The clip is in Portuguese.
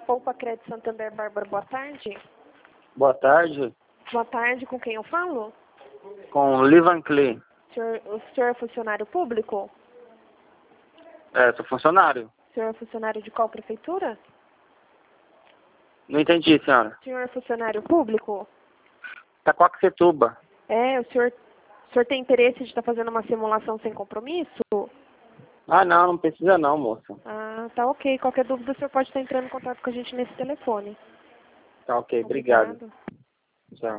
Poupa Crédito Santander, Bárbara, boa tarde. Boa tarde, Boa tarde, com quem eu falo? com Livan Klee. O senhor é funcionário público? Sou funcionário. O senhor é funcionário de qual prefeitura? Não entendi, senhora. O senhor é funcionário público? Itaquaquecetuba. O senhor tem interesse de estar fazendo uma simulação sem compromisso? Ah, não precisa não, moça. Ah, tá ok. Qualquer dúvida, o senhor pode estar entrando em contato com a gente nesse telefone. Tá ok, obrigado. Obrigado. Tchau.